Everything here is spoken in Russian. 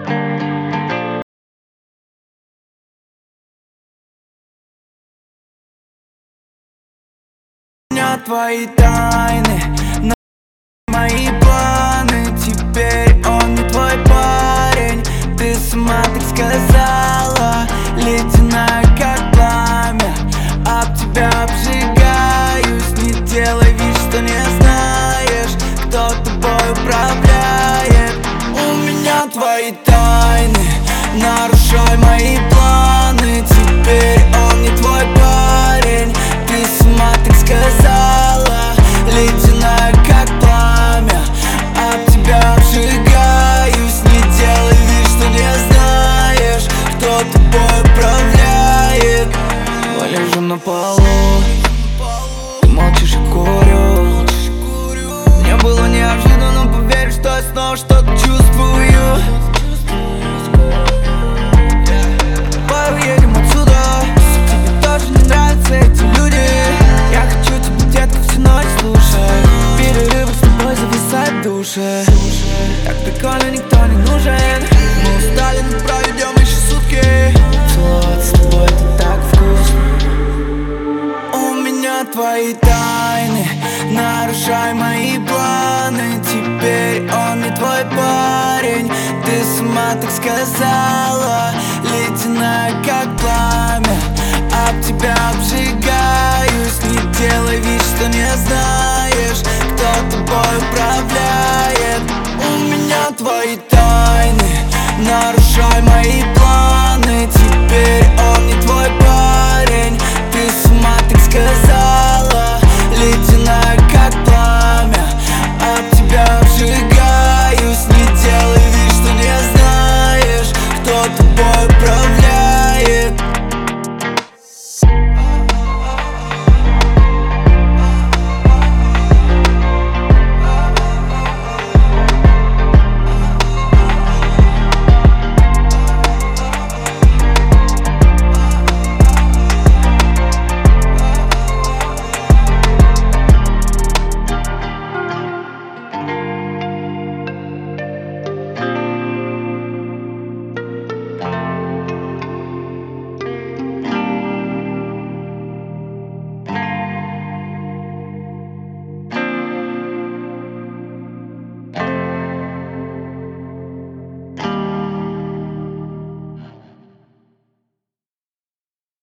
Твои тайны, мои планы. Теперь он не твой парень. Ты сама так сказала. Ледяная, как пламя, об тебя обжигаюсь. Не делай вид, что не знаешь, кто тобой управляет. У меня твои тайны, нарушай мои планы. Теперь он не твой парень. Ты сама так сказала. Ледяная, как пламя, об тебя обжигаюсь. Не делай вид, что не знаешь, кто тобой управляет. Мы лежим на полу, ты молчишь и курю. Мне было неожиданно поверить, что я снова что-то чувствую. Давай уедем отсюда. Тебе тоже не нравятся эти люди. Я хочу тебя, детка, всю ночь слушать. Перерывы с тобой зависать в душе. Так прикольно, никто не нужен. Мы устали, но проведем еще сутки. Целоваться с тобой, это так вкусно. У меня твои тайны, нарушай мои планы. Теперь он не твой парень. Ты сама так сказала. Ледяная, как пламя, об тебя обжигаюсь. Не делай вид, что не знаешь, кто тобой управляет. У меня твои тайны, нарушай мои планы. Теперь он не твой парень. Ты сама так сказала. Ледяная,